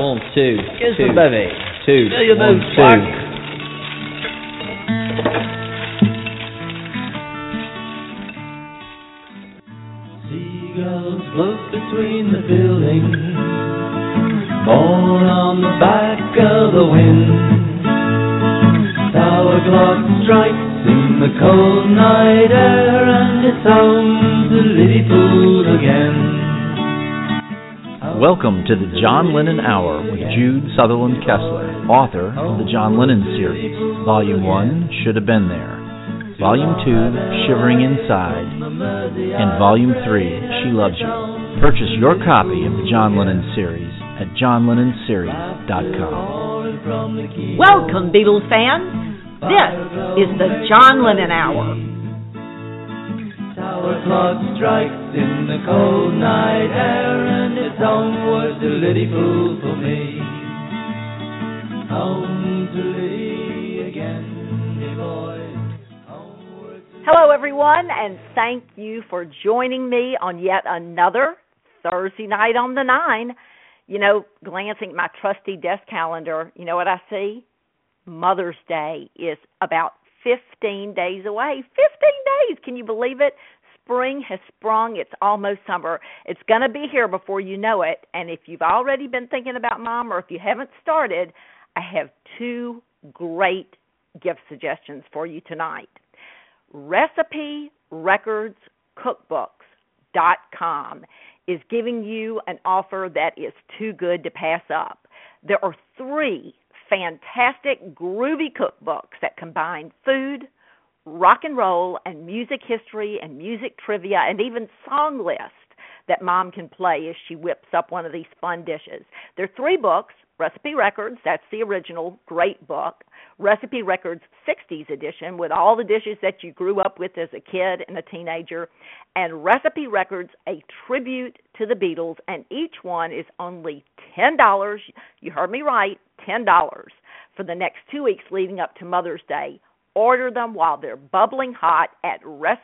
1, 2. Kiss two, the baby. 2, Fill your 1, nose 2. block. Seagulls float between the buildings, borne on the back of the wind. Tower clock strikes in the cold night air, and it's home to Liverpool again. Welcome to the John Lennon Hour with Jude Sutherland Kessler, author of the John Lennon series. Volume 1, Should Have Been There. Volume 2, Shivering Inside. And Volume 3, She Loves You. Purchase your copy of the John Lennon series at johnlennonseries.com. Welcome, Beatles fans. This is the John Lennon Hour. Tower clock strikes in the cold night air, and it's onward to Liverpool for me. Home to Liddy again, me boy. Hello, everyone, and thank you for joining me on yet another Thursday night on the 9. You know, glancing at my trusty desk calendar, you know what I see? Mother's Day is about 15 days away. 15 days! Can you believe it? Spring has sprung. It's almost summer. It's going to be here before you know it. And if you've already been thinking about Mom, or if you haven't started, I have 2 great gift suggestions for you tonight. RecipeRecordsCookbooks.com is giving you an offer that is too good to pass up. There are 3 fantastic, groovy cookbooks that combine food, rock and roll, and music history and music trivia, and even song lists that Mom can play as she whips up one of these fun dishes. There are 3 books: Recipe Records, that's the original, great book; Recipe Records 60s edition with all the dishes that you grew up with as a kid and a teenager, and Recipe Records, a tribute to the Beatles, and each one is only $10. You heard me right, $10 for the next 2 weeks leading up to Mother's Day. Order them while they're bubbling hot at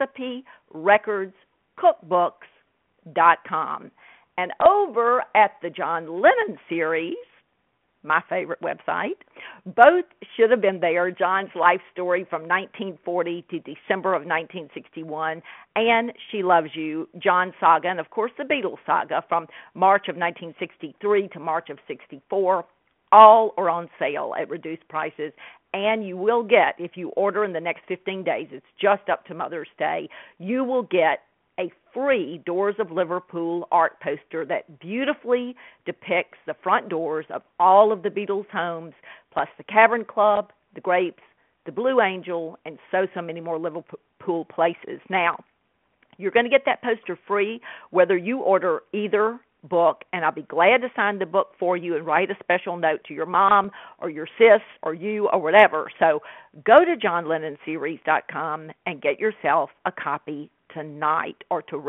RecipeRecordsCookbooks.com. And over at the John Lennon series, my favorite website, both Should Have Been There, John's life story from 1940 to December of 1961, and She Loves You, John's saga, and of course the Beatles saga from March of 1963 to March of 64. All are on sale at reduced prices, and you will get, if you order in the next 15 days, it's just up to Mother's Day, you will get a free Doors of Liverpool art poster that beautifully depicts the front doors of all of the Beatles' homes, plus the Cavern Club, the Grapes, the Blue Angel, and so many more Liverpool places. Now, you're going to get that poster free whether you order either book, and I'll be glad to sign the book for you and write a special note to your mom or your sis or you or whatever. So go to johnlennonseries.com and get yourself a copy tonight, or to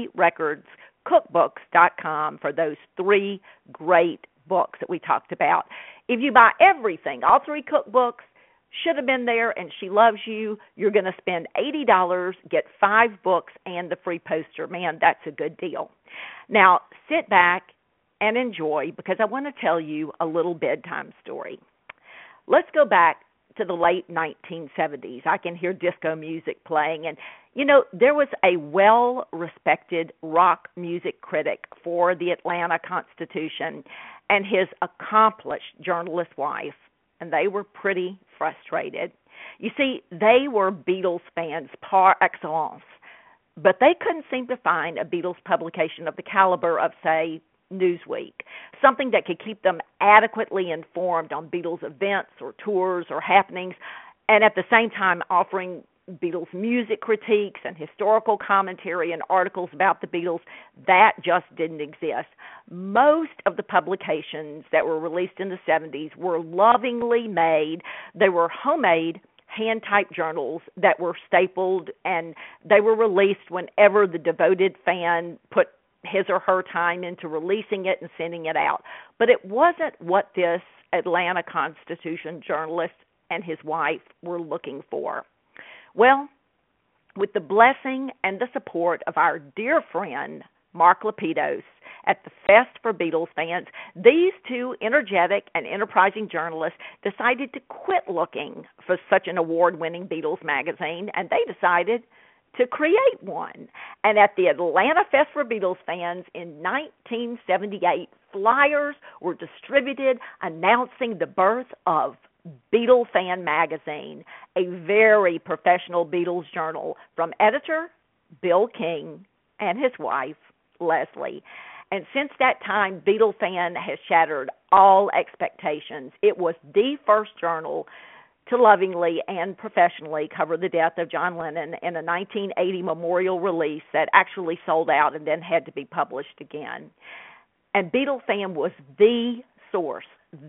RecipeRecordsCookbooks.com for those 3 great books that we talked about. If you buy everything, all 3 cookbooks, Should Have Been There, and She Loves You, you're going to spend $80, get 5 books, and the free poster. Man, that's a good deal. Now, sit back and enjoy, because I want to tell you a little bedtime story. Let's go back to the late 1970s. I can hear disco music playing, and, you know, there was a well-respected rock music critic for the Atlanta Constitution and his accomplished journalist wife, and they were pretty frustrated. You see, they were Beatles fans par excellence, but they couldn't seem to find a Beatles publication of the caliber of, say, Newsweek, something that could keep them adequately informed on Beatles events or tours or happenings, and at the same time offering Beatles music critiques and historical commentary and articles about the Beatles. That just didn't exist. Most of the publications that were released in the 70s were lovingly made. They were homemade, hand-typed journals that were stapled, and they were released whenever the devoted fan put his or her time into releasing it and sending it out. But it wasn't what this Atlanta Constitution journalist and his wife were looking for. Well, with the blessing and the support of our dear friend, Mark Lapidus, at the Fest for Beatles fans, these two energetic and enterprising journalists decided to quit looking for such an award-winning Beatles magazine, and they decided to create one. And at the Atlanta Fest for Beatles fans in 1978, flyers were distributed announcing the birth of Beatle Fan Magazine, a very professional Beatles journal from editor Bill King and his wife, Leslie. And since that time, Beatle Fan has shattered all expectations. It was the first journal to lovingly and professionally cover the death of John Lennon in a 1980 memorial release that actually sold out and then had to be published again. And Beatle Fan was the source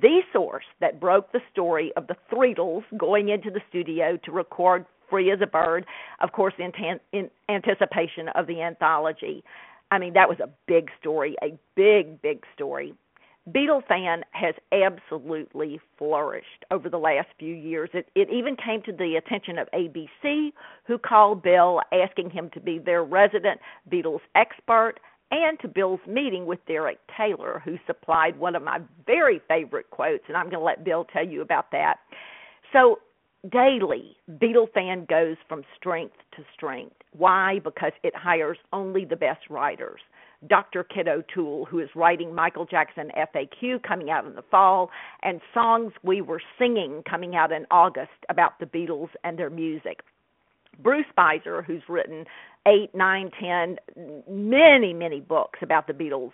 that broke the story of the Threedles going into the studio to record Free as a Bird, of course, in anticipation of the anthology. I mean, that was a big story, a big, big story. Beatle Fan has absolutely flourished over the last few years. It even came to the attention of ABC, who called Bill asking him to be their resident Beatles expert, and to Bill's meeting with Derek Taylor, who supplied one of my very favorite quotes, and I'm going to let Bill tell you about that. So daily, Beatle Fan goes from strength to strength. Why? Because it hires only the best writers. Dr. Kid O'Toole, who is writing Michael Jackson FAQ coming out in the fall, and Songs We Were Singing coming out in August about the Beatles and their music. Bruce Spicer, who's written 8, 9, 10, many, many books about the Beatles,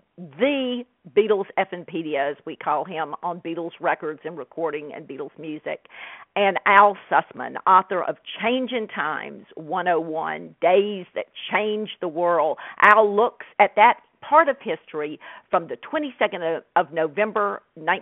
the Beatles Effinpedia, as we call him, on Beatles records and recording and Beatles music. And Al Sussman, author of Changing Times 101, Days That Changed the World. Al looks at that part of history from the 22nd of November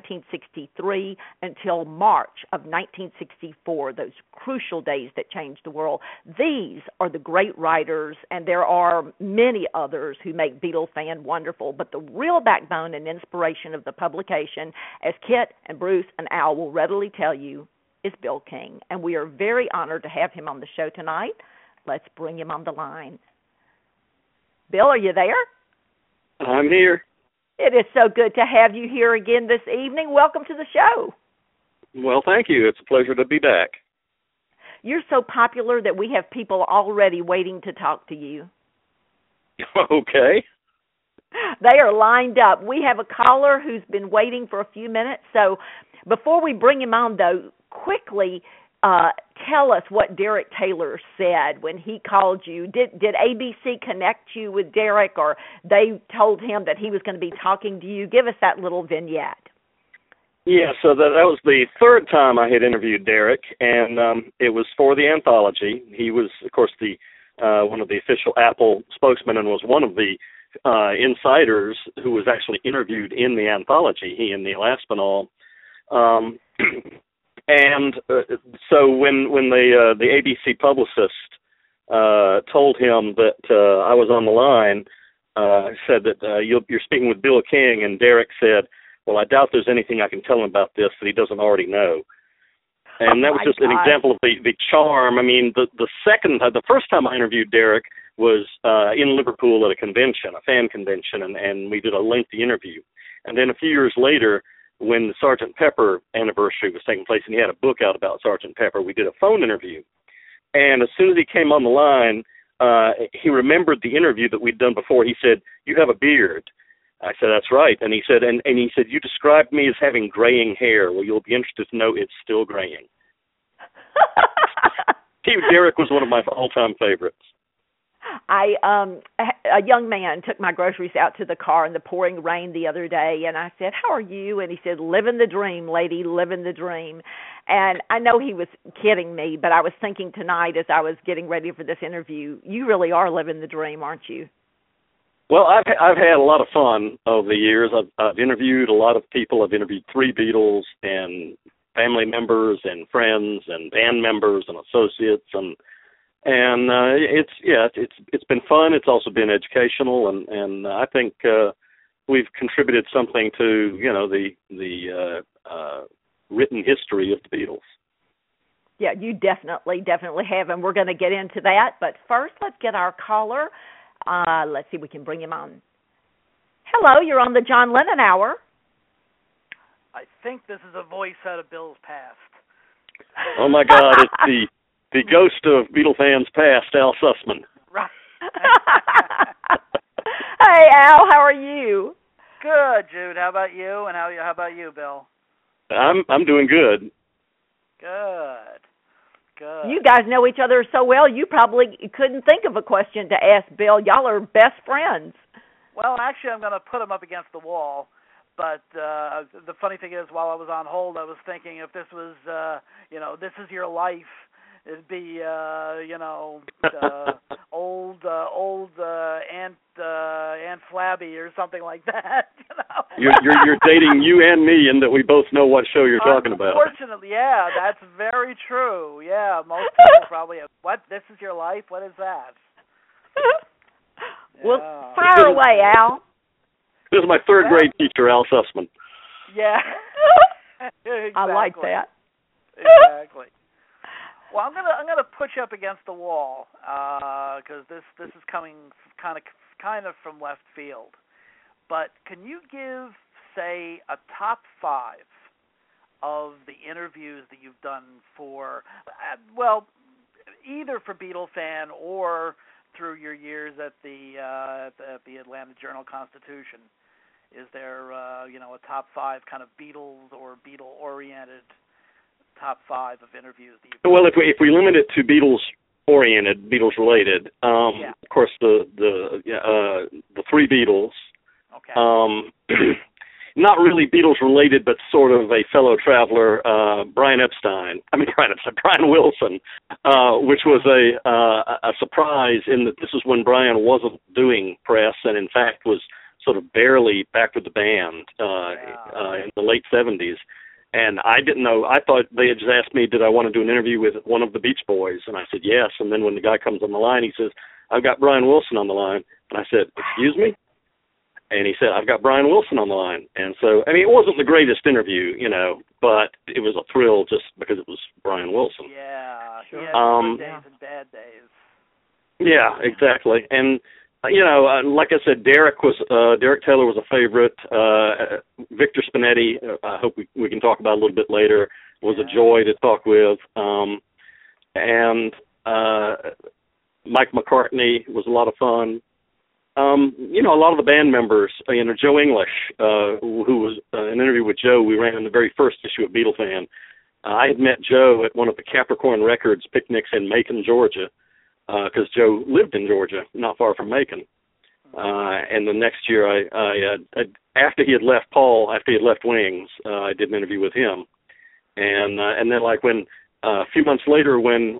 1963 until March of 1964, those crucial days that changed the world. These are the great writers, and there are many others who make Beatle Fan wonderful, but the real backbone and inspiration of the publication, as Kit and Bruce and Al will readily tell you, is Bill King, and we are very honored to have him on the show tonight. Let's bring him on the line. Bill, are you there? I'm here. It is so good to have you here again this evening. Welcome to the show. Well, thank you. It's a pleasure to be back. You're so popular that we have people already waiting to talk to you. Okay. They are lined up. We have a caller who's been waiting for a few minutes. So before we bring him on, though, quickly tell us what Derek Taylor said when he called you. Did ABC connect you with Derek, or they told him that he was going to be talking to you? Give us that little vignette. Yeah, so that was the third time I had interviewed Derek, and it was for the anthology. He was, of course, the one of the official Apple spokesmen and was one of the insiders who was actually interviewed in the anthology, he and Neil Aspinall. And so when the ABC publicist told him that I was on the line, said that you're speaking with Bill King, and Derek said, well, I doubt there's anything I can tell him about this that he doesn't already know. And that was just an example of the charm. I mean, the first time I interviewed Derek was in Liverpool at a convention, a fan convention, and we did a lengthy interview. And then a few years later, when the Sgt. Pepper anniversary was taking place and he had a book out about Sgt. Pepper, we did a phone interview. And as soon as he came on the line, he remembered the interview that we'd done before. He said, "You have a beard." I said, "That's right." And he said, and he said, "You described me as having graying hair. Well, you'll be interested to know it's still graying." Derek was one of my all-time favorites. A young man took my groceries out to the car in the pouring rain the other day, and I said, "How are you?" And he said, "Living the dream, lady, living the dream." And I know he was kidding me, but I was thinking tonight as I was getting ready for this interview, you really are living the dream, aren't you? Well, I've had a lot of fun over the years. I've interviewed a lot of people. I've interviewed 3 Beatles and family members and friends and band members and associates, and it's been fun. It's also been educational, and I think we've contributed something to the written history of the Beatles. Yeah, you definitely have, and we're going to get into that. But first, let's get our caller. Let's see if we can bring him on. Hello, you're on the John Lennon Hour. I think this is a voice out of Bill's past. Oh my God, it's the ghost of Beatle fans past, Al Sussman. Right. Hey, Al, how are you? Good, Jude. How about you? And how about you, Bill? I'm doing good. Good. You guys know each other so well, you probably couldn't think of a question to ask Bill. Y'all are best friends. Well, actually, I'm going to put him up against the wall. But the funny thing is, while I was on hold, I was thinking if this was, This Is Your Life, it'd be, old Aunt Flabby or something like that. You're dating you and me, in that we both know what show you're talking about. Unfortunately, yeah, that's very true. Yeah, most people probably have, what, This Is Your Life? What is that? Well, fire away, Al. This is my third grade teacher, Al Sussman. Yeah. Exactly. I like that. Exactly. Well, I'm gonna push up against the wall because this is coming kind of from left field. But can you give, say, a top 5 of the interviews that you've done for, either for Beatle Fan or through your years at the Atlanta Journal-Constitution? Is there, a top 5 kind of Beatles or Beatle-oriented top 5 of interviews that you've done? Well, if we limit it to Beatles-oriented, Beatles-related, of course the 3 Beatles. Okay. Not really Beatles-related, but sort of a fellow traveler, Brian Wilson, which was a surprise in that this is when Brian wasn't doing press and, in fact, was sort of barely back with the band in the late 70s. And I didn't know. I thought they had just asked me, did I want to do an interview with one of the Beach Boys? And I said, yes. And then when the guy comes on the line, he says, I've got Brian Wilson on the line. And I said, excuse me? And he said, I've got Brian Wilson on the line. And so, I mean, it wasn't the greatest interview, but it was a thrill just because it was Brian Wilson. Yeah, sure. Good days and bad days. Yeah, exactly. And, like I said, Derek Taylor was a favorite. Victor Spinetti, I hope we can talk about a little bit later, was a joy to talk with. And Mike McCartney was a lot of fun. A lot of the band members, Joe English, who was an interview with Joe, we ran in the very first issue of Beatle Fan. I had met Joe at one of the Capricorn Records picnics in Macon, Georgia, because Joe lived in Georgia, not far from Macon. And the next year, after he had left Wings, I did an interview with him. And then, like, when a few months later, when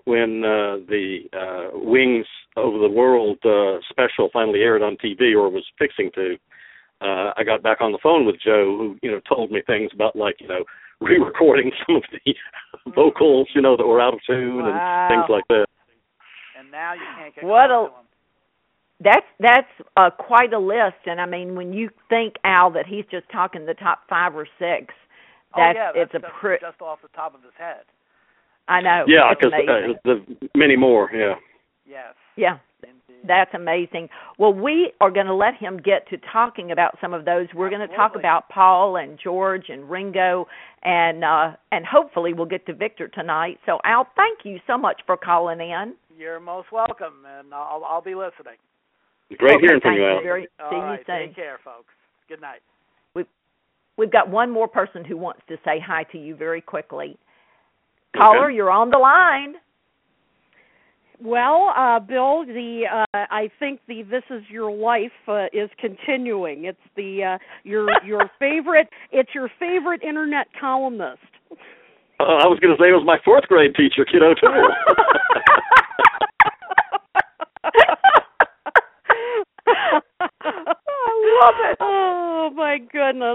the Wings Over the World special finally aired on TV, or was fixing to, I got back on the phone with Joe, who told me things about, like, re-recording some of the vocals, that were out of tune and things like that. And now you can't get close to him. That's quite a list, and I mean, when you think, Al, that he's just talking the top 5 or 6, that's just off the top of his head. I know. Yeah, because many more. Yeah. Yes. Yeah. Indeed. That's amazing. Well, we are going to let him get to talking about some of those. We're going to talk about Paul and George and Ringo, and hopefully we'll get to Victor tonight. So, Al, thank you so much for calling in. You're most welcome, and I'll be listening. Great hearing from you, Al. See you soon. Take care, folks. Good night. We've got one more person who wants to say hi to you very quickly. Caller, you're on the line. Well, Bill, I think the This Is Your Life is continuing. It's your favorite. It's your favorite internet columnist. I was going to say it was my 4th grade teacher, Kid O'Toole. I love it. Oh my goodness.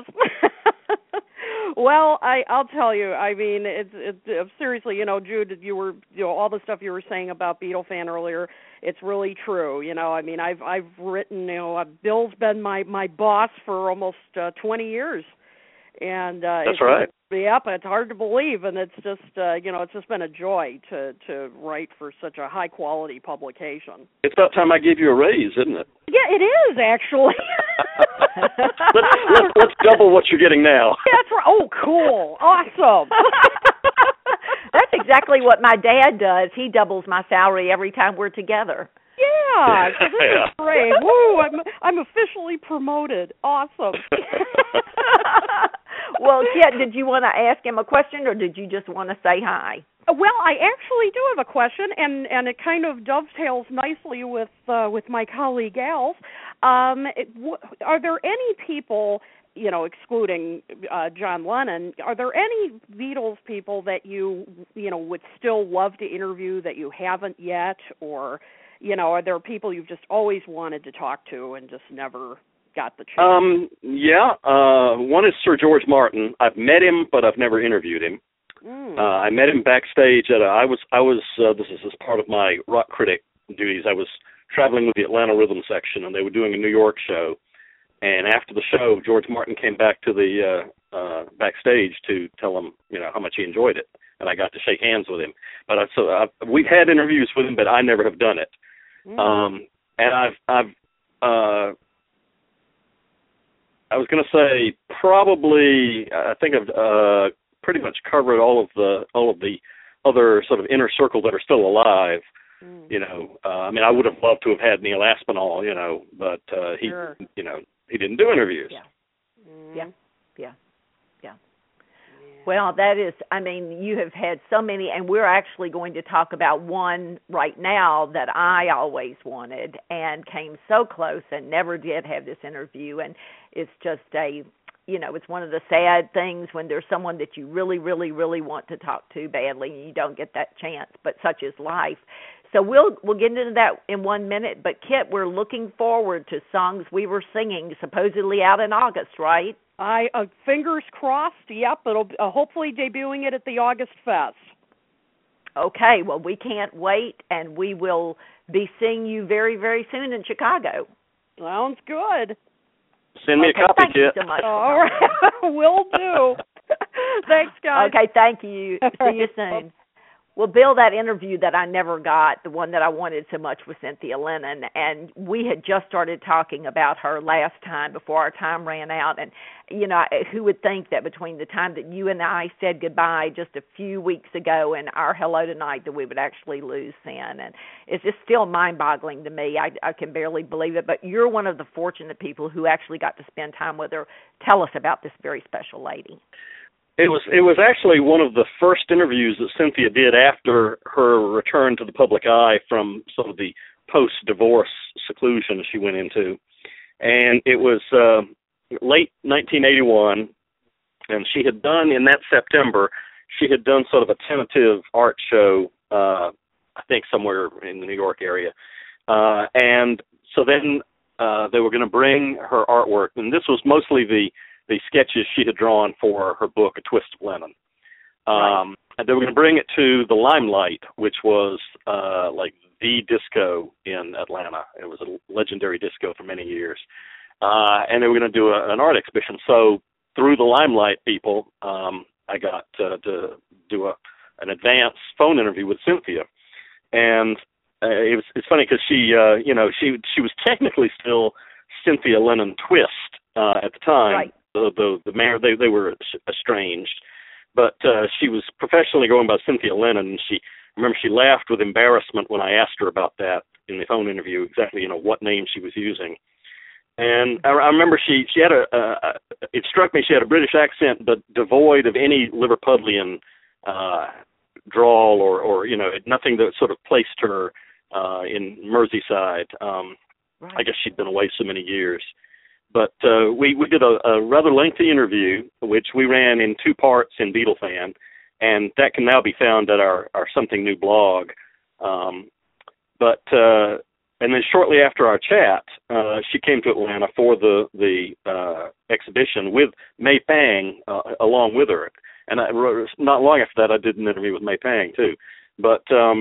Well, I'll tell you. I mean, it's seriously, Jude, you were, all the stuff you were saying about Beatle Fan earlier. It's really true. I mean, I've written. Bill's been my boss for almost 20 years, and that's right. Yep, it's hard to believe, and it's just it's just been a joy to write for such a high quality publication. It's about time I gave you a raise, isn't it? Yeah, it is actually. let's double what you're getting now. That's right. Oh, cool. Awesome. That's exactly what my dad does. He doubles my salary every time we're together. Yeah, so this is great. Woo, I'm officially promoted. Awesome. Well, Kit, did you want to ask him a question, or did you just want to say hi? Well, I actually do have a question, and it kind of dovetails nicely with my colleague Al's. Are there any people, excluding John Lennon, are there any Beatles people that you would still love to interview that you haven't yet, or are there people you've just always wanted to talk to and just never got the chance? One is Sir George Martin. I've met him, but I've never interviewed him. I met him backstage at I was this is as part of my rock critic duties. I was traveling with the Atlanta Rhythm section, and they were doing a New York show. And after the show, George Martin came back to the backstage to tell him, how much he enjoyed it, and I got to shake hands with him. But we've had interviews with him, but I never have done it. And I was going to say probably I think I've pretty much covered all of the other sort of inner circle that are still alive. I would have loved to have had Neil Aspinall, but he Sure. He didn't do interviews. Yeah. Well, that is, you have had so many, and we're actually going to talk about one right now that I always wanted and came so close and never did have this interview. And it's just it's one of the sad things when there's someone that you really, really, really want to talk to badly and you don't get that chance, but such is life. So we'll get into that in 1 minute. But, Kit, we're looking forward to Songs We Were Singing, supposedly out in August, right? Fingers crossed, yep. It'll hopefully debuting it at the August Fest. Okay, well, we can't wait, and we will be seeing you very, very soon in Chicago. Sounds good. Send me a copy, thank you Kit. so much. All right, will do. Thanks, guys. Okay, thank you. See you soon. Well, Bill, that interview that I never got, the one that I wanted so much, was Cynthia Lennon, and we had just started talking about her last time before our time ran out, and, who would think that between the time that you and I said goodbye just a few weeks ago and our hello tonight that we would actually lose Cyn, and it's just still mind-boggling to me. I can barely believe it, but you're one of the fortunate people who actually got to spend time with her. Tell us about this very special lady. It was actually one of the first interviews that Cynthia did after her return to the public eye from sort of the post-divorce seclusion she went into. And it was late 1981, and she had done, in that September, she had done sort of a tentative art show, I think somewhere in the New York area. And so then they were going to bring her artwork, and this was mostly the sketches she had drawn for her book, A Twist of Lennon. Right. And they were going to bring it to the Limelight, which was like the disco in Atlanta. It was a legendary disco for many years. And they were going to do an art exhibition. So through the Limelight people, I got to do an advance phone interview with Cynthia. And it's funny because she was technically still Cynthia Lennon Twist at the time. Right. The mayor, they were estranged, but she was professionally going by Cynthia Lennon. And she laughed with embarrassment when I asked her about that in the phone interview, exactly what name she was using. And I remember she had it struck me she had a British accent, but devoid of any Liverpudlian drawl or nothing that sort of placed her in Merseyside. Right. I guess she'd been away so many years. But we did a rather lengthy interview, which we ran in 2 parts in Beatle Fan, and that can now be found at our Something New blog. And then shortly after our chat, she came to Atlanta for the exhibition with May Pang along with her. And not long after that, I did an interview with May Pang too. But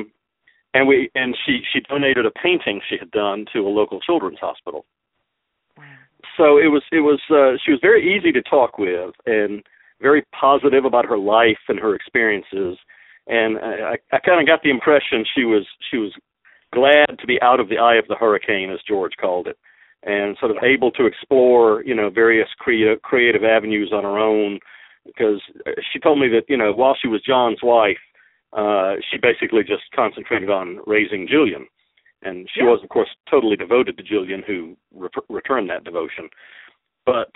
she donated a painting she had done to a local children's hospital. So it was she was very easy to talk with and very positive about her life and her experiences, and I kind of got the impression she was glad to be out of the eye of the hurricane, as George called it, and sort of able to explore, various creative avenues on her own. Because she told me that, while she was John's wife, she basically just concentrated on raising Julian. And she was, of course, totally devoted to Julian, who returned that devotion. But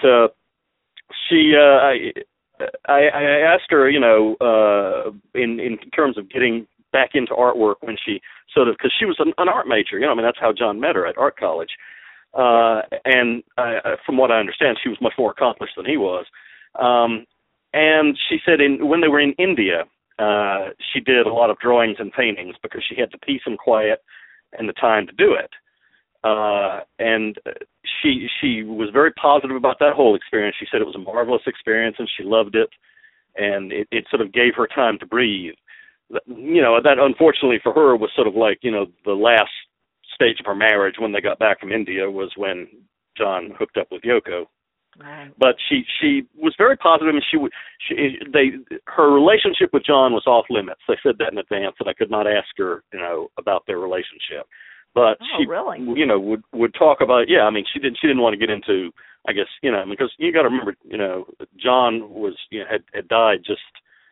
I asked her, in terms of getting back into artwork when she because she was an art major, that's how John met her at art college. And from what I understand, she was much more accomplished than he was. And she said when they were in India, she did a lot of drawings and paintings because she had the peace and quiet and the time to do it. And she was very positive about that whole experience. She said it was a marvelous experience and she loved it, and it sort of gave her time to breathe. That unfortunately for her was sort of like, the last stage of her marriage when they got back from India was when John hooked up with Yoko. Right. But she was very positive, and her relationship with John was off limits. They said that in advance, that I could not ask her, about their relationship. But she, really? would talk about. Yeah, I mean, she didn't want to get into, I guess, because you got to remember, John was had died just,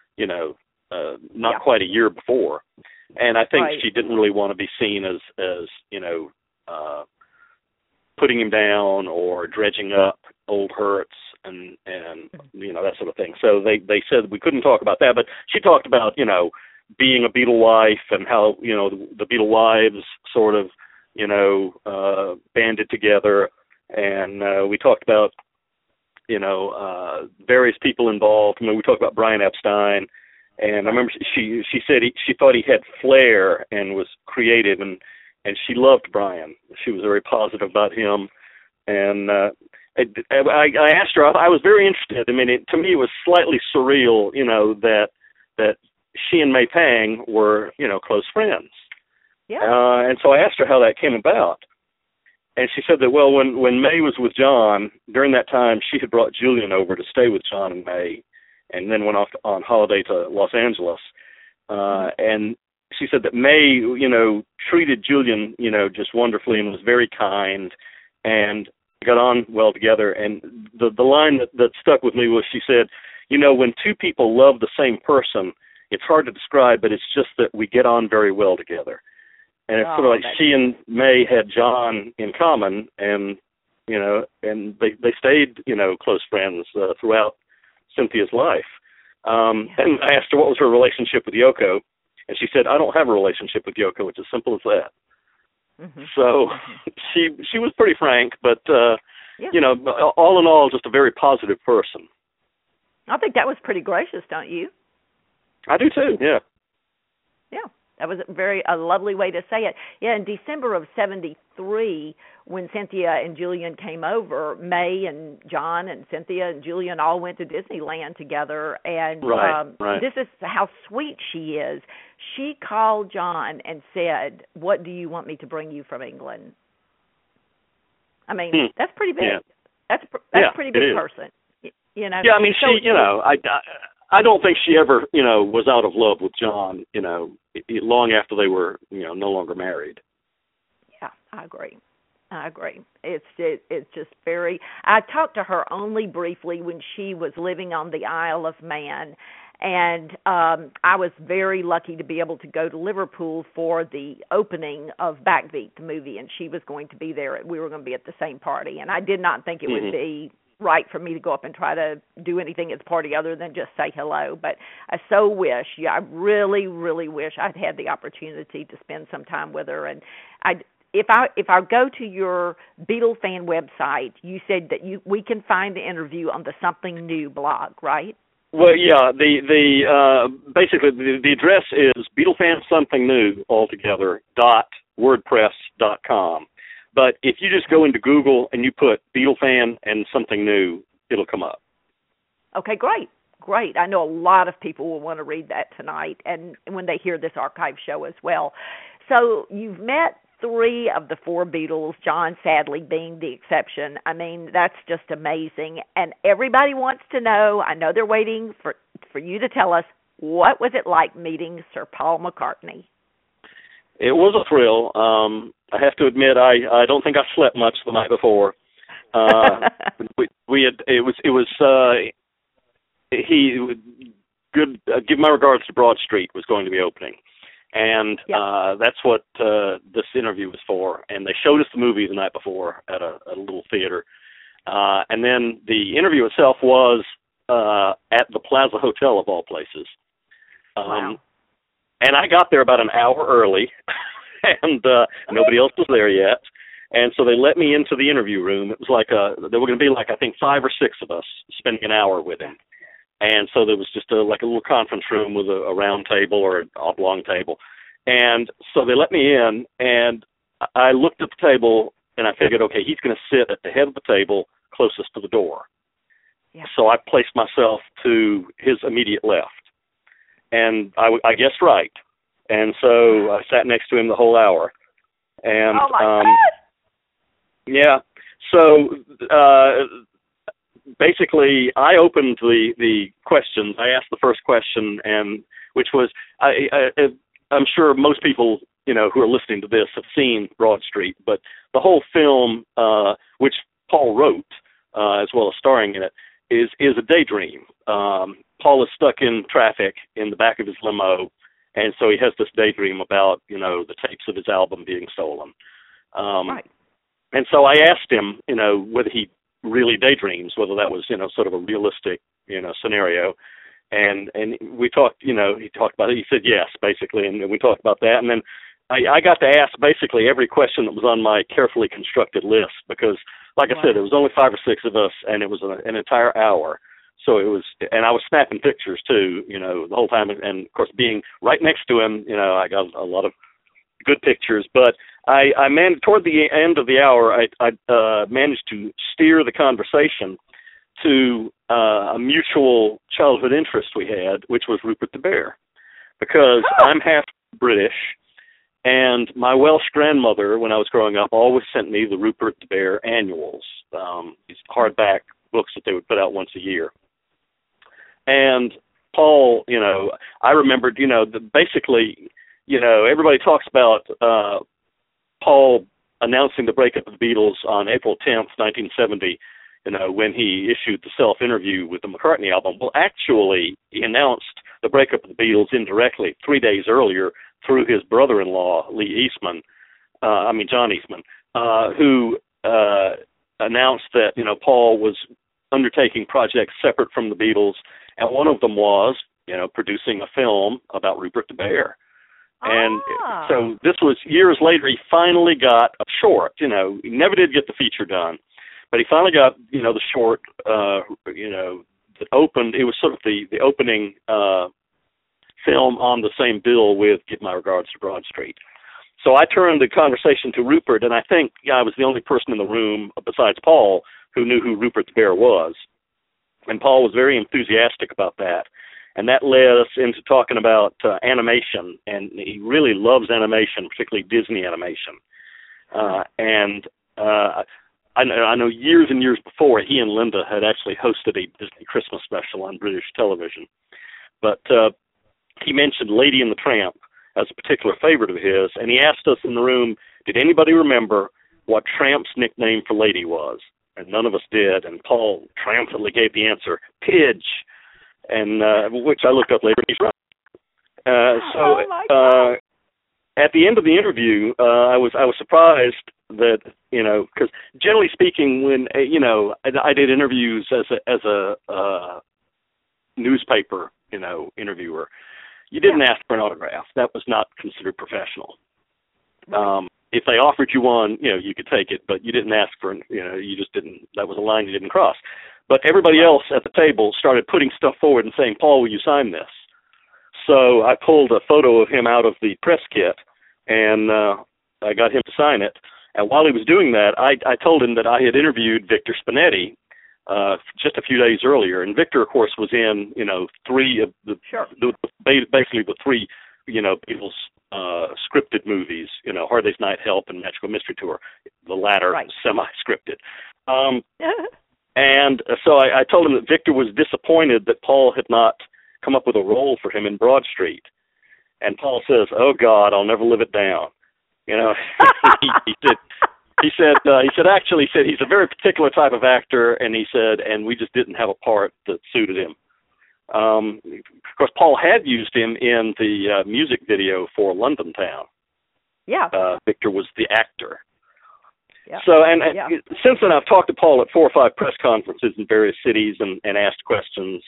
not quite a year before, and I think she didn't really want to be seen as putting him down or dredging up old hurts and that sort of thing. So they said we couldn't talk about that, but she talked about being a Beatle wife and how the Beatle wives sort of banded together, and we talked about various people involved. We talked about Brian Epstein, and I remember she said she thought he had flair and was creative, and she loved Brian. She was very positive about him, and I asked her. I was very interested. I mean, to me, it was slightly surreal, that she and May Pang were, close friends. Yeah. And so I asked her how that came about, and she said that when May was with John during that time, she had brought Julian over to stay with John and May, and then went off on holiday to Los Angeles, and she said that May, treated Julian, just wonderfully and was very kind and got on well together. And the line that stuck with me was she said, when two people love the same person, it's hard to describe, but it's just that we get on very well together. And it's sort of like she and May had John in common, and, and they stayed, close friends throughout Cynthia's life. And I asked her what was her relationship with Yoko. And she said, I don't have a relationship with Yoko. It's as simple as that. Mm-hmm. So she was pretty frank, but, all in all, just a very positive person. I think that was pretty gracious, don't you? I do too, yeah. Yeah, that was a lovely way to say it. Yeah, in December of 1973, when Cynthia and Julian came over, May and John and Cynthia and Julian all went to Disneyland together, and this is how sweet she is. She called John and said, "What do you want me to bring you from England?" I mean, that's pretty big. Yeah. That's a pretty big person. Yeah, I mean, she, I don't think she ever, was out of love with John, long after they were, no longer married. Yeah, I agree. It's just very. I talked to her only briefly when she was living on the Isle of Man, and I was very lucky to be able to go to Liverpool for the opening of Backbeat, the movie, and she was going to be there. We were going to be at the same party, and I did not think it would be right for me to go up and try to do anything at the party other than just say hello. But I so wish, I really, really wish I'd had the opportunity to spend some time with her. And if I go to your Beatle fan website, you said that we can find the interview on the Something New blog, right? Well, yeah. Basically the address is BeatleFanSomethingNew altogether .wordpress.com. But if you just go into Google and you put Beatle Fan and Something New, it'll come up. Okay, great. I know a lot of people will want to read that tonight, and when they hear this archive show as well. So you've met 3 of the 4 Beatles, John sadly being the exception. I mean, that's just amazing. And everybody wants to know, I know they're waiting for you to tell us, what was it like meeting Sir Paul McCartney? It was a thrill. I have to admit, I don't think I slept much the night before. Give My Regards to Broad Street was going to be opening, and that's what this interview was for. And they showed us the movie the night before at a little theater, and then the interview itself was at the Plaza Hotel of all places. Wow. And I got there about an hour early, and nobody else was there yet. And so they let me into the interview room. It was like there were going to be like, I think, 5 or 6 of us spending an hour with him. And so there was just like a little conference room with a round table or an oblong table. And so they let me in, and I looked at the table, and I figured, okay, he's going to sit at the head of the table closest to the door. Yeah. So I placed myself to his immediate left. And I guessed right. And so I sat next to him the whole hour. And oh, my God. Yeah. So basically, I opened the questions. I asked the first question, and which was, I'm sure most people, who are listening to this have seen Broad Street, but the whole film, which Paul wrote, as well as starring in it, is a daydream. Paul is stuck in traffic in the back of his limo, and so he has this daydream about, the tapes of his album being stolen. Right. And so I asked him, whether he really daydreams, whether that was, sort of a realistic, scenario. And we talked, he talked about it. He said yes, basically, and we talked about that. And then I got to ask basically every question that was on my carefully constructed list because, like I said, there was only 5 or 6 of us, and it was an entire hour. So it was, and I was snapping pictures too, the whole time. And of course, being right next to him, I got a lot of good pictures. But I managed, toward the end of the hour, I managed to steer the conversation to a mutual childhood interest we had, which was Rupert the Bear, because I'm half British, and my Welsh grandmother, when I was growing up, always sent me the Rupert the Bear annuals, these hardback books that they would put out once a year. And Paul, I remembered, basically, everybody talks about Paul announcing the breakup of the Beatles on April 10th, 1970, when he issued the self-interview with the McCartney album. Well, actually, he announced the breakup of the Beatles indirectly 3 days earlier through his brother-in-law, John Eastman, who announced that, Paul was undertaking projects separate from the Beatles, and one of them was, producing a film about Rupert the Bear. And so this was years later. He finally got a short. He never did get the feature done, but he finally got the short. That opened. It was sort of the opening film on the same bill with "Give My Regards to Broad Street." So I turned the conversation to Rupert, and I think I was the only person in the room besides Paul who knew who Rupert the Bear was, and Paul was very enthusiastic about that. And that led us into talking about animation, and he really loves animation, particularly Disney animation. I know years and years before, he and Linda had actually hosted a Disney Christmas special on British television. But he mentioned Lady and the Tramp as a particular favorite of his, and he asked us in the room, did anybody remember what Tramp's nickname for Lady was? And none of us did, and Paul triumphantly gave the answer, Pidge. And which I looked up later. He's right. At the end of the interview, I was surprised that because generally speaking, when I did interviews as a newspaper interviewer, you didn't ask for an autograph. That was not considered professional. If they offered you one, you could take it, but you didn't ask for you just didn't. That was a line you didn't cross. But everybody else at the table started putting stuff forward and saying, Paul, will you sign this? So I pulled a photo of him out of the press kit, and I got him to sign it. And while he was doing that, I told him that I had interviewed Victor Spinetti just a few days earlier. And Victor, of course, was in, 3 of basically the 3, Beatles scripted movies, Hard Day's Night Help and Magical Mystery Tour, the latter semi-scripted. And so I told him that Victor was disappointed that Paul had not come up with a role for him in Broad Street. And Paul says, "Oh God, I'll never live it down." You know, he said actually he's a very particular type of actor, and he said, and we just didn't have a part that suited him. Of course, Paul had used him in the music video for London Town. Yeah. Victor was the actor. Yeah. So, and since then, I've talked to Paul at 4 or 5 press conferences in various cities and asked questions,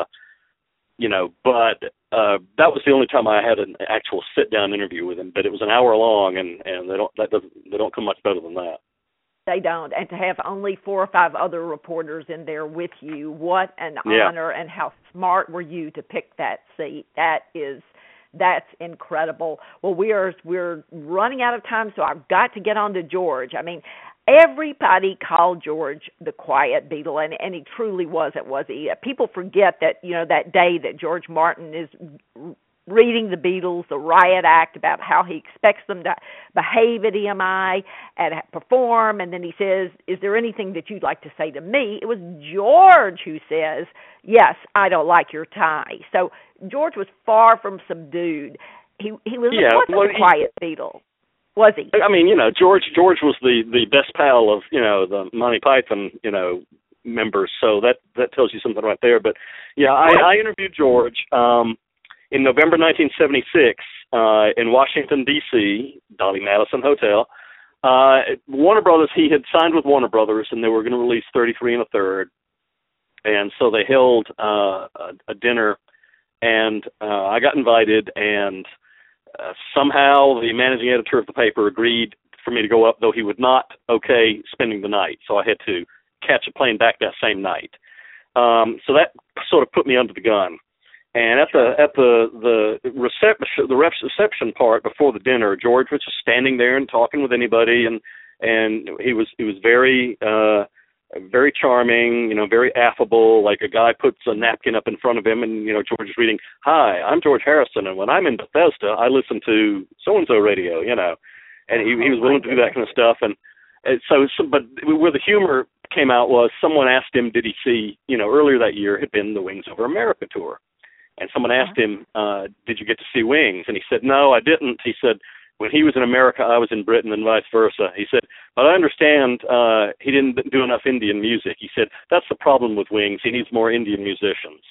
you know, but that was the only time I had an actual sit-down interview with him. But it was an hour long, and they don't come much better than that. They don't. And to have only 4 or 5 other reporters in there with you, what an honor, and how smart were you to pick that seat. That's incredible. Well, we're running out of time, so I've got to get on to George. I mean, everybody called George the quiet Beatle, and he truly wasn't, was he? People forget that, you know, that day that George Martin is reading the Beatles, the riot act, about how he expects them to behave at EMI and perform, and then he says, "Is there anything that you'd like to say to me?" It was George who says, "Yes, I don't like your tie." So George was far from subdued. He wasn't a quiet Beatle, was he? I mean, you know, George was the best pal of, you know, the Monty Python, you know, members, so that tells you something right there. But yeah, I interviewed George in November 1976 in Washington, D.C., Dolly Madison Hotel. Warner Brothers, he had signed with Warner Brothers, and they were going to release 33 1/3. And so they held a dinner, and I got invited, and somehow the managing editor of the paper agreed for me to go up, though he would not okay spending the night. So I had to catch a plane back that same night. So that sort of put me under the gun. And at the reception part before the dinner, George was just standing there and talking with anybody, and he was very very charming, you know, very affable. Like a guy puts a napkin up in front of him, and you know, George is reading, "Hi, I'm George Harrison, and when I'm in Bethesda, I listen to so and so radio," you know, and he was willing to do that kind of stuff. And so, but where the humor came out was someone asked him, did he see, you know, earlier that year had been the Wings Over America tour. And someone asked him, did you get to see Wings? And he said, no, I didn't. He said, when he was in America, I was in Britain and vice versa. He said, but I understand he didn't do enough Indian music. He said, that's the problem with Wings. He needs more Indian musicians.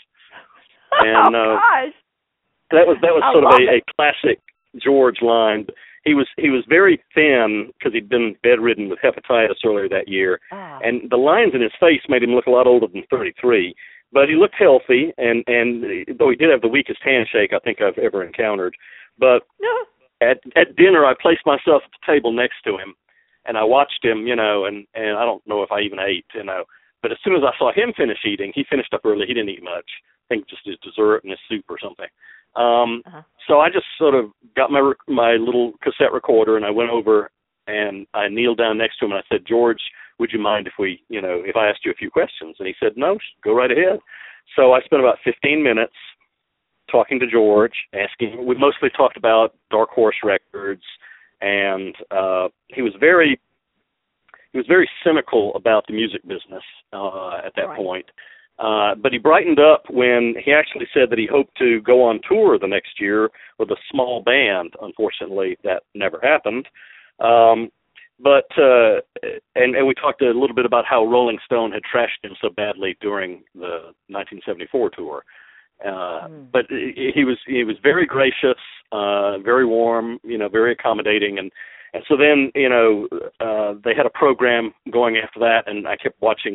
And gosh. that was sort of a classic George line. He was very thin because he'd been bedridden with hepatitis earlier that year. And the lines in his face made him look a lot older than 33. But he looked healthy, and though he did have the weakest handshake I think I've ever encountered. But at dinner, I placed myself at the table next to him, and I watched him, you know, and I don't know if I even ate, you know. But as soon as I saw him finish eating, he finished up early. He didn't eat much. I think just his dessert and his soup or something. So I just sort of got my little cassette recorder, and I went over and I kneeled down next to him, and I said, George, would you mind if I asked you a few questions? And he said, no, go right ahead. So I spent about 15 minutes talking to George, asking. We mostly talked about Dark Horse Records, and he was very cynical about the music business at that point. But he brightened up when he actually said that he hoped to go on tour the next year with a small band. Unfortunately, that never happened. But we talked a little bit about how Rolling Stone had trashed him so badly during the 1974 tour. But he was very gracious, very warm, you know, very accommodating, and so then, you know, they had a program going after that, and I kept watching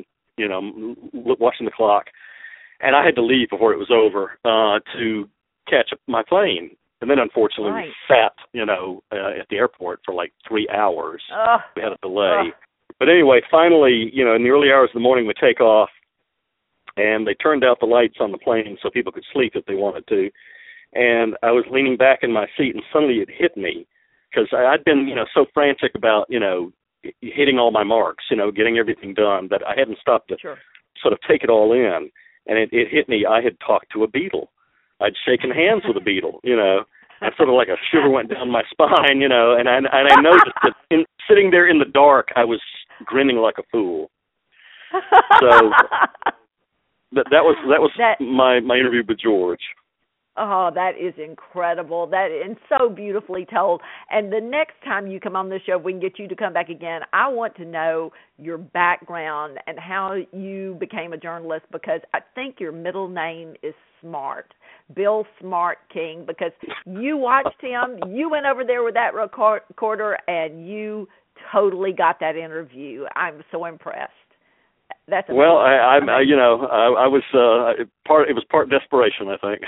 the clock, and I had to leave before it was over to catch my plane. And then, unfortunately, we sat, you know, at the airport for like 3 hours. We had a delay. But anyway, finally, you know, in the early hours of the morning, we take off, and they turned out the lights on the plane so people could sleep if they wanted to. And I was leaning back in my seat, and suddenly it hit me, because I'd been, you know, so frantic about, you know, hitting all my marks, you know, getting everything done, that I hadn't stopped to sort of take it all in. And it hit me, I had talked to a Beatle. I'd shaken hands with a Beatle, you know, and sort of like a shiver went down my spine, you know, and I noticed that sitting there in the dark, I was grinning like a fool. So that was my interview with George. Oh, that is incredible. That and so beautifully told. And the next time you come on the show, we can get you to come back again. I want to know your background and how you became a journalist, because I think your middle name is Smart, Bill Smart King, because you watched him. You went over there with that recorder, and you totally got that interview. I'm so impressed. That's amazing. Well, I was part. It was part desperation, I think.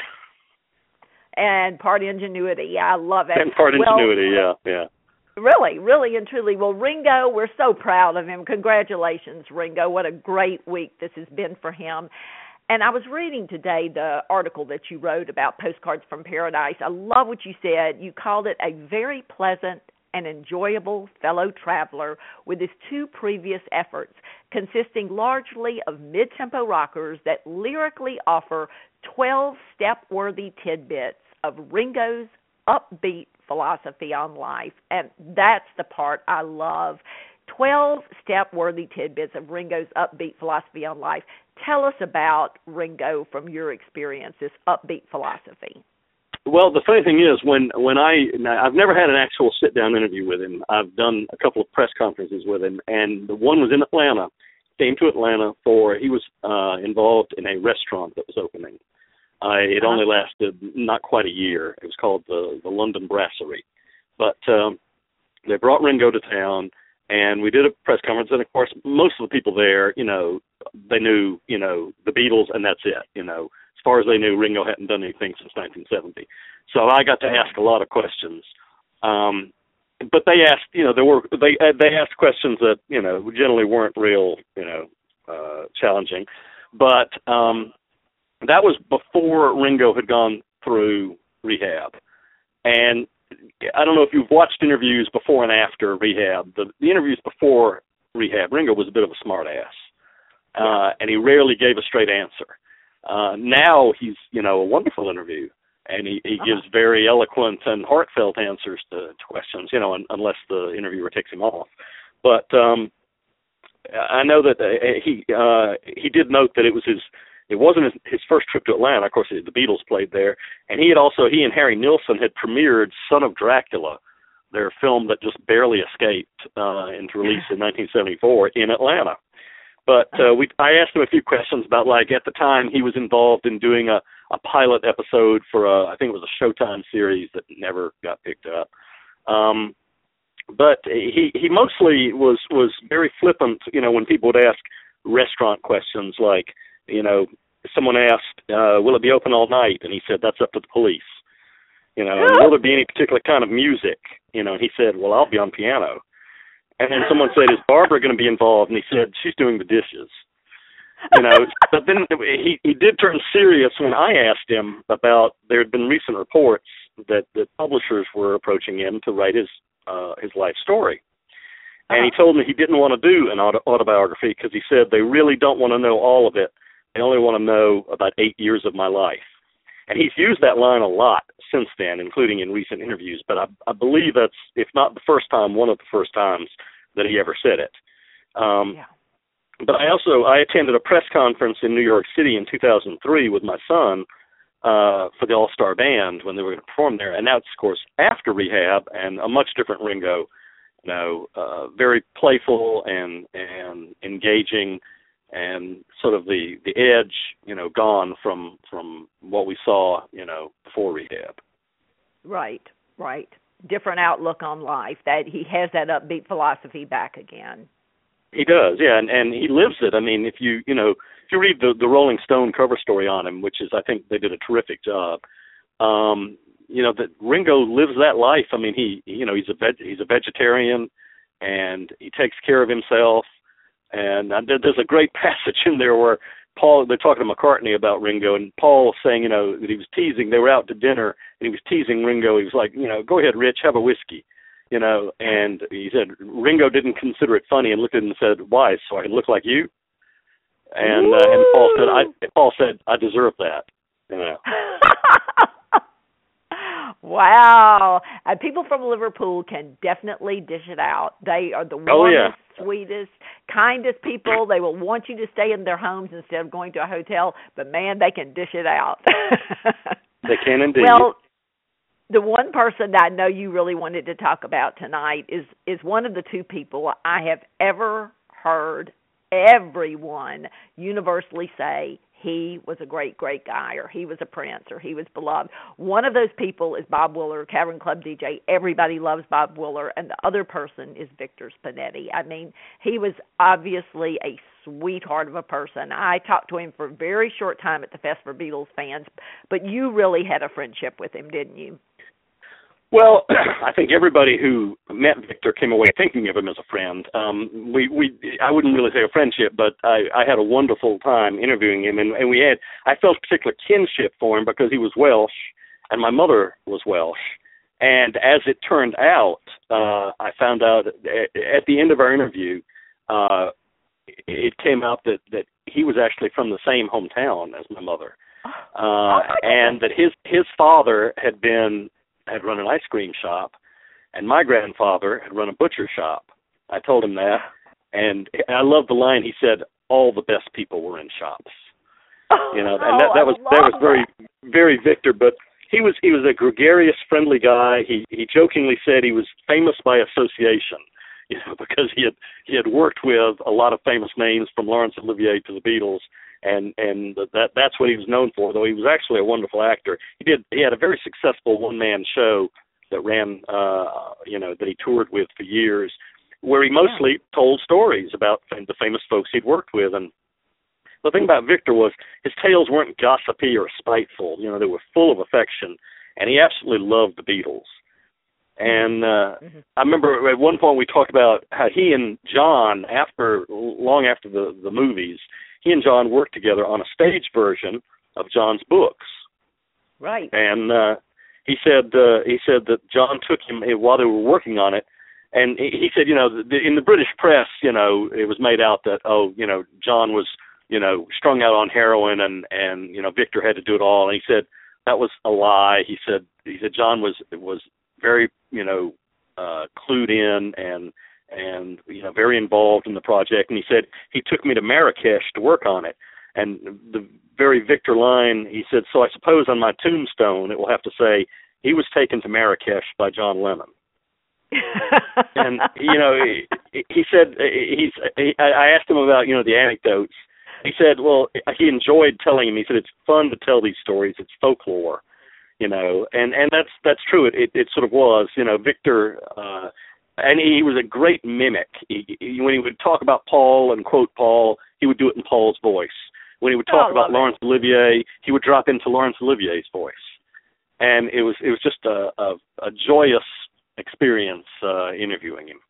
And part ingenuity. Yeah, I love it. And part ingenuity, yeah. Really, really and truly. Well, Ringo, we're so proud of him. Congratulations, Ringo. What a great week this has been for him. And I was reading today the article that you wrote about Postcards from Paradise. I love what you said. You called it a very pleasant and enjoyable fellow traveler with his two previous efforts, consisting largely of mid-tempo rockers that lyrically offer 12-step-worthy tidbits of Ringo's upbeat philosophy on life. And that's the part I love. 12-step-worthy tidbits of Ringo's upbeat philosophy on life. Tell us about Ringo from your experience, this upbeat philosophy. Well, the funny thing is, I've never had an actual sit-down interview with him. I've done a couple of press conferences with him, and the one was in Atlanta. Came to Atlanta he was involved in a restaurant that was opening. It only lasted not quite a year. It was called the London Brasserie. But they brought Ringo to town, and we did a press conference. And, of course, most of the people there, they knew, the Beatles, and that's it. As far as they knew, Ringo hadn't done anything since 1970. So I got to ask a lot of questions. But they asked, they asked questions that, generally weren't real, challenging. But that was before Ringo had gone through rehab. And I don't know if you've watched interviews before and after rehab. The interviews before rehab, Ringo was a bit of a smart ass. And he rarely gave a straight answer. Now he's, a wonderful interview. And he gives very eloquent and heartfelt answers to questions, unless the interviewer takes him off. But I know that he did note that it wasn't his first trip to Atlanta. Of course, the Beatles played there, and he and Harry Nilsson had premiered Son of Dracula, their film that just barely escaped into release in 1974 in Atlanta. But I asked him a few questions about, at the time he was involved in doing a pilot episode for I think it was a Showtime series that never got picked up. But he mostly was very flippant, when people would ask restaurant questions like, someone asked, will it be open all night? And he said, that's up to the police. Will there be any particular kind of music? And he said, well, I'll be on piano. And then someone said, is Barbara going to be involved? And he said, she's doing the dishes. But then he did turn serious when I asked him about, there had been recent reports that publishers were approaching him to write his life story. And he told me he didn't want to do an autobiography because he said they really don't want to know all of it. They only want to know about 8 years of my life. And he's used that line a lot since then, including in recent interviews. But I believe that's, if not the first time, one of the first times that he ever said it. But I attended a press conference in New York City in 2003 with my son for the All-Star Band when they were going to perform there. And that's, of course, after rehab and a much different Ringo, very playful and engaging, and sort of the edge, gone from what we saw, before rehab. Right. Different outlook on life. That he has that upbeat philosophy back again. He does, yeah, and he lives it. I mean, if you read the Rolling Stone cover story on him, which is, I think they did a terrific job. That Ringo lives that life. I mean, he's a vegetarian, and he takes care of himself. And there's a great passage in there where they're talking to McCartney about Ringo, and Paul saying, that he was teasing. They were out to dinner, and he was teasing Ringo. He was like, go ahead, Rich, have a whiskey. And he said Ringo didn't consider it funny and looked at him and said, "Why? So I can look like you?" And Paul said, "I deserve that." Wow. People from Liverpool can definitely dish it out. They are the warmest, sweetest, kindest people. They will want you to stay in their homes instead of going to a hotel. But, man, they can dish it out. They can indeed. Well, the one person that I know you really wanted to talk about tonight is one of the two people I have ever heard everyone universally say he was a great, great guy, or he was a prince, or he was beloved. One of those people is Bob Wooler, Cavern Club DJ. Everybody loves Bob Wooler. And the other person is Victor Spinetti. I mean, he was obviously a sweetheart of a person. I talked to him for a very short time at the Fest for Beatles Fans, but you really had a friendship with him, didn't you? Well, I think everybody who met Victor came away thinking of him as a friend. I wouldn't really say a friendship, but I had a wonderful time interviewing him, and I felt particular kinship for him because he was Welsh, and my mother was Welsh. And as it turned out, I found out at the end of our interview, it came out that he was actually from the same hometown as my mother, and that his father had run an ice cream shop, and my grandfather had run a butcher shop. I told him that, and I love the line. He said, "All the best people were in shops." You know, and that was very, very Victor. But he was a gregarious, friendly guy. He jokingly said he was famous by association, you know, because he had worked with a lot of famous names from Laurence Olivier to the Beatles. And that's what he was known for, though he was actually a wonderful actor. He had a very successful one-man show that ran, that he toured with for years, where he mostly told stories about the famous folks he'd worked with. And the thing about Victor was his tales weren't gossipy or spiteful. You know, they were full of affection, and he absolutely loved the Beatles. And I remember at one point we talked about how he and John, long after the movies, he and John worked together on a stage version of John's books. Right. And he said that John took him while they were working on it, and he said, you know, in the British press, you know, it was made out that, John was, you know, strung out on heroin, and you know, Victor had to do it all. And he said that was a lie. He said John was very, you know, clued in and you know, very involved in the project. And he said he took me to Marrakesh to work on it. And the very Victor line, he said, so I suppose on my tombstone it will have to say he was taken to Marrakesh by John Lennon. And you know, he said I asked him about, you know, the anecdotes. He said, well, he enjoyed telling him. He said it's fun to tell these stories. It's folklore, you know, and that's true. It sort of was, you know, Victor. And he was a great mimic. When he would talk about Paul and quote Paul, he would do it in Paul's voice. When he would talk about Laurence Olivier, he would drop into Laurence Olivier's voice. And it was just a joyous experience interviewing him.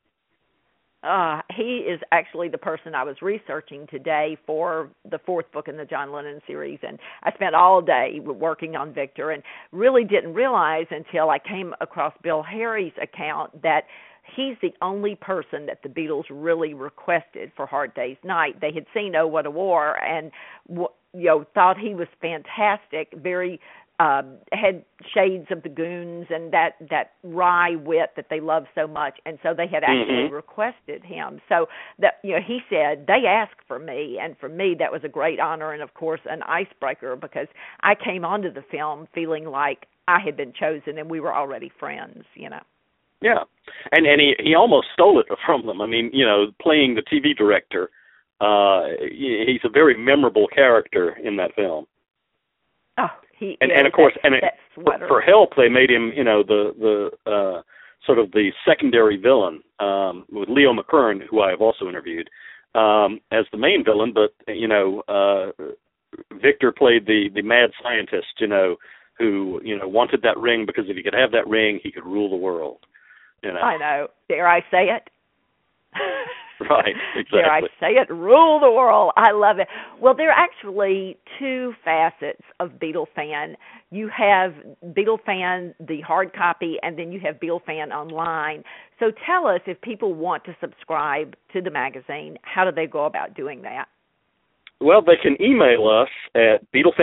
He is actually the person I was researching today for the fourth book in the John Lennon series, and I spent all day working on Victor and really didn't realize until I came across Bill Harry's account that he's the only person that the Beatles really requested for Hard Day's Night. They had seen Oh, What a War, and thought he was fantastic, very had shades of the Goons and that wry wit that they love so much, and so they had actually requested him. So that he said they asked for me, and for me that was a great honor and of course an icebreaker because I came onto the film feeling like I had been chosen and we were already friends, you know. Yeah, and he almost stole it from them. I mean, you know, playing the TV director, he's a very memorable character in that film. Oh. And of course, for help, they made him, you know, the sort of the secondary villain with Leo McKern, who I have also interviewed, as the main villain. But you know, Victor played the mad scientist, you know, who wanted that ring because if he could have that ring, he could rule the world. You know. I know. Dare I say it? Right, exactly. Dare I say it? Rule the world. I love it. Well, there are actually two facets of Beatle Fan. You have Beatle Fan, the hard copy, and then you have Beatle Fan online. So tell us, if people want to subscribe to the magazine, how do they go about doing that? Well, they can email us at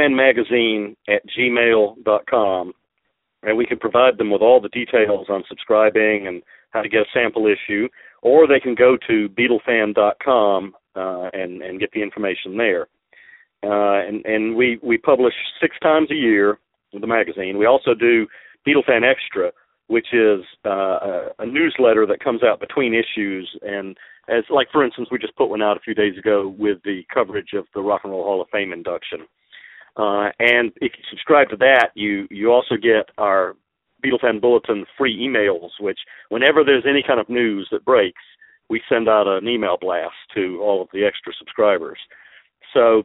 BeatleFanMagazine@gmail.com, and we can provide them with all the details on subscribing and how to get a sample issue. Or they can go to BeatleFan.com and get the information there. And we publish 6 times a year, the magazine. We also do Beatle Fan Extra, which is a newsletter that comes out between issues. And as, like, for instance, we just put one out a few days ago with the coverage of the Rock and Roll Hall of Fame induction. And if you subscribe to that, you also get our Beatle Fan Bulletin free emails, which whenever there's any kind of news that breaks, we send out an email blast to all of the extra subscribers. So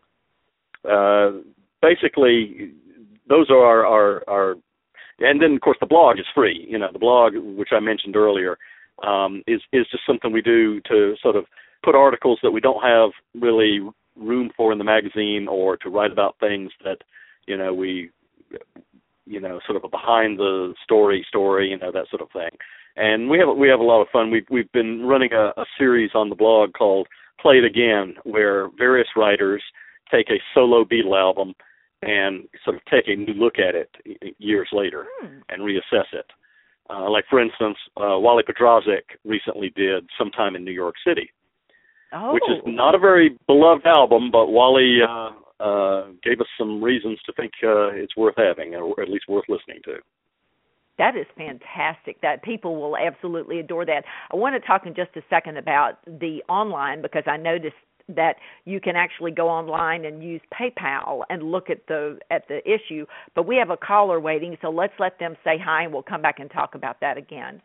basically, those are our and then, of course, the blog is free. You know, the blog, which I mentioned earlier, is just something we do to sort of put articles that we don't have really room for in the magazine, or to write about things that, we sort of a behind the story, that sort of thing. And we have a lot of fun. We've been running a series on the blog called Play It Again, where various writers take a solo Beatle album and sort of take a new look at it years later and reassess it. Like, for instance, Wally Pedrazik recently did Sometime in New York City, which is not a very beloved album, but Wally gave us some reasons to think it's worth having, or at least worth listening to. That is fantastic. That people will absolutely adore that. I want to talk in just a second about the online, because I noticed that you can actually go online and use PayPal and look at the issue. But we have a caller waiting, so let's let them say hi, and we'll come back and talk about that again.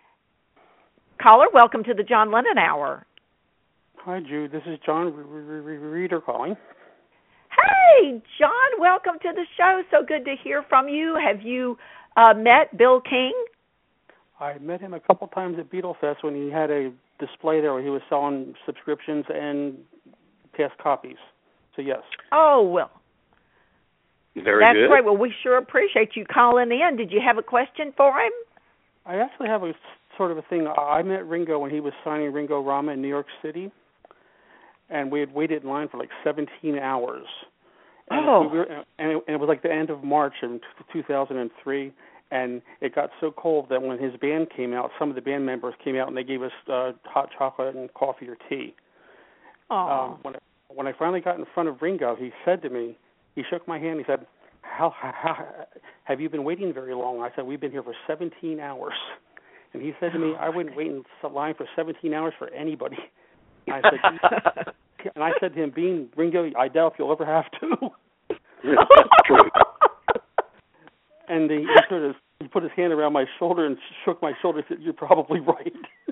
Caller, welcome to the John Lennon Hour. Hi, Jude. This is John Reeder calling. Hey, John, welcome to the show. So good to hear from you. Have you met Bill King? I met him a couple times at Beatle Fest when he had a display there where he was selling subscriptions and past copies. So, yes. Oh, well. Very That's good. great. Well, we sure appreciate you calling in. Did you have a question for him? I actually have a sort of a thing. I met Ringo when he was signing Ringo Rama in New York City, and we had waited in line for like 17 hours. And it was like the end of March in 2003, and it got so cold that when his band came out, some of the band members came out and they gave us hot chocolate and coffee or tea. When I finally got in front of Ringo, he said to me, he shook my hand, he said, how have you been waiting very long? I said, we've been here for 17 hours. And he said to me, I wouldn't wait in line for 17 hours for anybody. I said to him, being Ringo, I doubt if you'll ever have to. That's true. And he put his hand around my shoulder and shook my shoulder and said, you're probably right.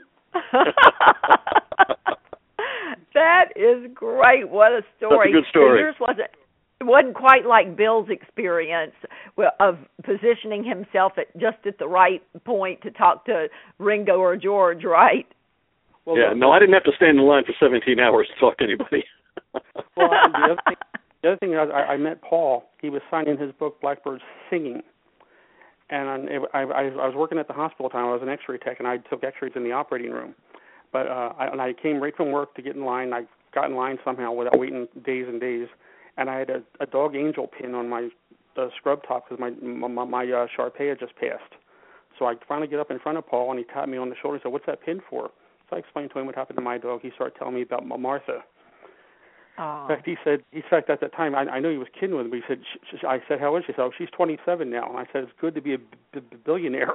That is great. What a story. That's a good story. Yours wasn't quite like Bill's experience of positioning himself just at the right point to talk to Ringo or George, right? Well, no, I didn't have to stand in line for 17 hours to talk to anybody. Well, the other thing I met Paul. He was signing his book, Blackbird Singing. And I was working at the hospital at the time. I was an x-ray tech, and I took x-rays in the operating room. But I came right from work to get in line. I got in line somehow without waiting days and days. And I had a dog angel pin on my scrub top because my Shar-Pei had just passed. So I finally get up in front of Paul, and he tapped me on the shoulder and said, what's that pin for? So I explained to him what happened to my dog. He started telling me about Martha. Oh. In fact, he said at that time, I know he was kidding with me. He said, I said, how is she? He said, oh, she's 27 now. And I said, it's good to be a billionaire.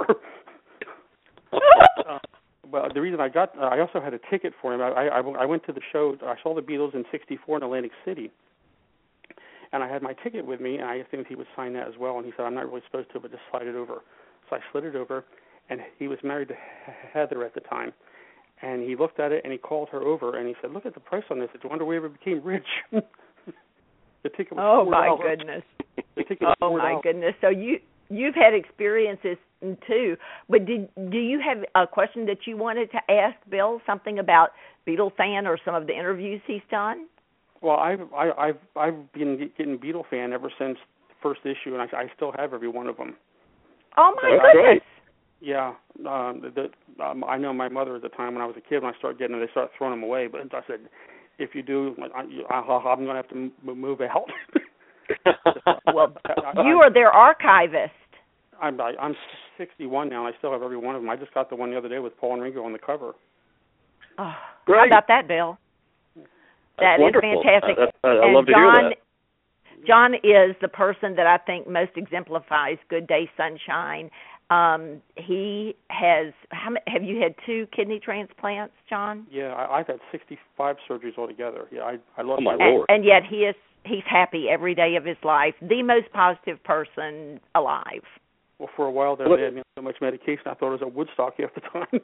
Well, the reason I also had a ticket for him. I went to the show. I saw the Beatles in '64 in Atlantic City. And I had my ticket with me, and I assumed he would sign that as well. And he said, I'm not really supposed to, but just slide it over. So I slid it over, and he was married to Heather at the time. And he looked at it, and he called her over, and he said, look at the price on this. I wonder if we ever became rich. The ticket was $4. Oh, my goodness. The ticket was $4. Oh, my goodness. So you've had experiences, too. But do you have a question that you wanted to ask Bill, something about Beatle Fan or some of the interviews he's done? Well, I've been getting Beatle Fan ever since the first issue, and I still have every one of them. Oh, my goodness. Great. Yeah, I know my mother at the time when I was a kid, when I started getting them, they started throwing them away. But I said, if you do, I'm going to have to move out. Well, you are their archivist. I'm 61 now, and I still have every one of them. I just got the one the other day with Paul and Ringo on the cover. Oh, Great. how about that, Bill? That's That is wonderful. fantastic. I love to hear that. John is the person that I think most exemplifies Good Day Sunshine. He has. Have you had 2 kidney transplants, John? Yeah, I've had 65 surgeries altogether. Yeah, I love Oh my Lord. And yet he's happy every day of his life. The most positive person alive. Well, for a while there, they had me on so much medication, I thought it was at Woodstock half the time.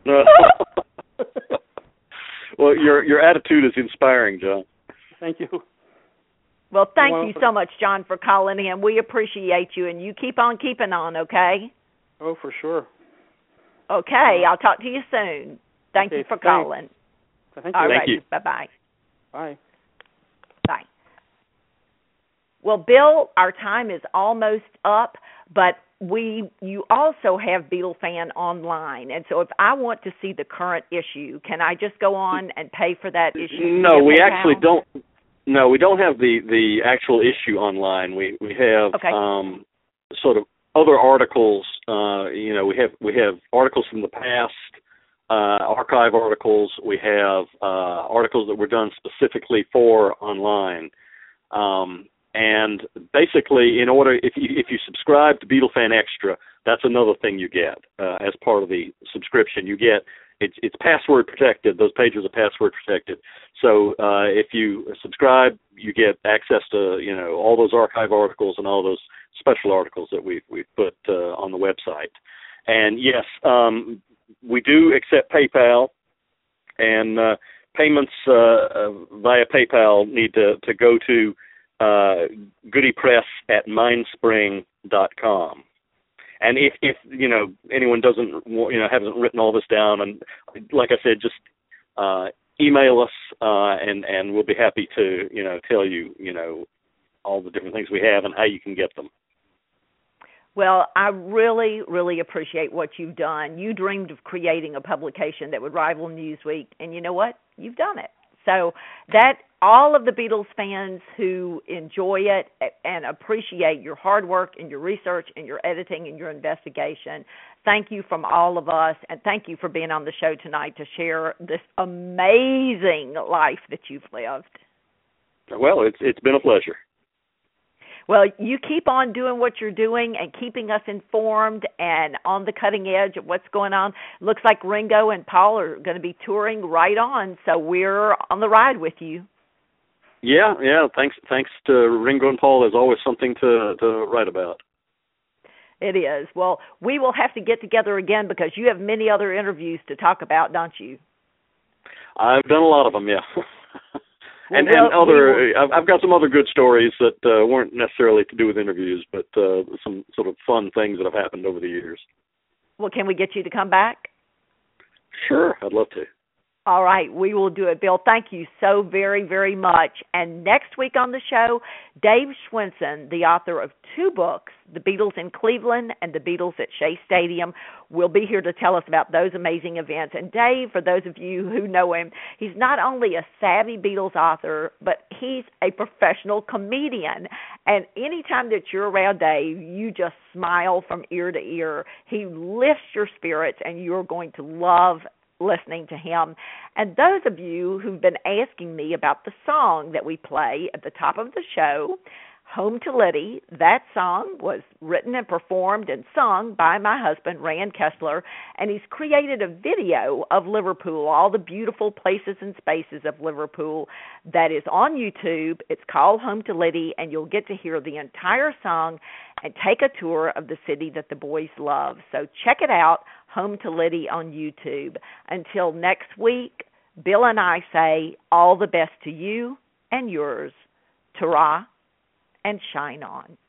Well, your attitude is inspiring, John. Thank you. Well, thank you so much, John, for calling in. We appreciate you, and you keep on keeping on, okay? Oh, for sure. Okay, I'll talk to you soon. Thank you for calling. Thank you. All right, Thank you. Bye-bye. Bye. Bye. Well, Bill, our time is almost up, but you also have Beatle Fan online, and so if I want to see the current issue, can I just go on and pay for that issue? No, we actually don't. No, we don't have the actual issue online. We have sort of other articles. We have articles from the past, archive articles. We have articles that were done specifically for online. And basically, in order, if you subscribe to Beatle Fan Extra, that's another thing you get as part of the subscription. You get it's password protected. Those pages are password protected. So if you subscribe, you get access to all those archive articles and all those special articles that we put on the website. And yes, we do accept PayPal, and payments via PayPal need to go to goodypress@mindspring.com. And if anyone hasn't written all this down, and like I said, just email us, and we'll be happy to tell you all the different things we have and how you can get them. Well, I really, really appreciate what you've done. You dreamed of creating a publication that would rival Newsweek, and you know what? You've done it. So that all of the Beatles fans who enjoy it and appreciate your hard work and your research and your editing and your investigation, thank you from all of us, and thank you for being on the show tonight to share this amazing life that you've lived. Well, it's been a pleasure. Well, you keep on doing what you're doing and keeping us informed and on the cutting edge of what's going on. Looks like Ringo and Paul are going to be touring right on, so we're on the ride with you. Yeah. Thanks to Ringo and Paul. There's always something to write about. It is. Well, we will have to get together again because you have many other interviews to talk about, don't you? I've done a lot of them, yeah. I've got some other good stories that weren't necessarily to do with interviews, but some sort of fun things that have happened over the years. Well, can we get you to come back? Sure, I'd love to. All right, we will do it, Bill. Thank you so very, very much. And next week on the show, Dave Schwensen, the author of 2 books, The Beatles in Cleveland and The Beatles at Shea Stadium, will be here to tell us about those amazing events. And Dave, for those of you who know him, he's not only a savvy Beatles author, but he's a professional comedian. And anytime that you're around Dave, you just smile from ear to ear. He lifts your spirits, and you're going to love listening to him. And those of you who've been asking me about the song that we play at the top of the show, Home to Liddy, that song was written and performed and sung by my husband, Rand Kessler, and he's created a video of Liverpool, all the beautiful places and spaces of Liverpool that is on YouTube. It's called Home to Liddy, and you'll get to hear the entire song and take a tour of the city that the boys love. So check it out, Home to Liddy on YouTube. Until next week, Bill and I say all the best to you and yours. Ta-ra and shine on.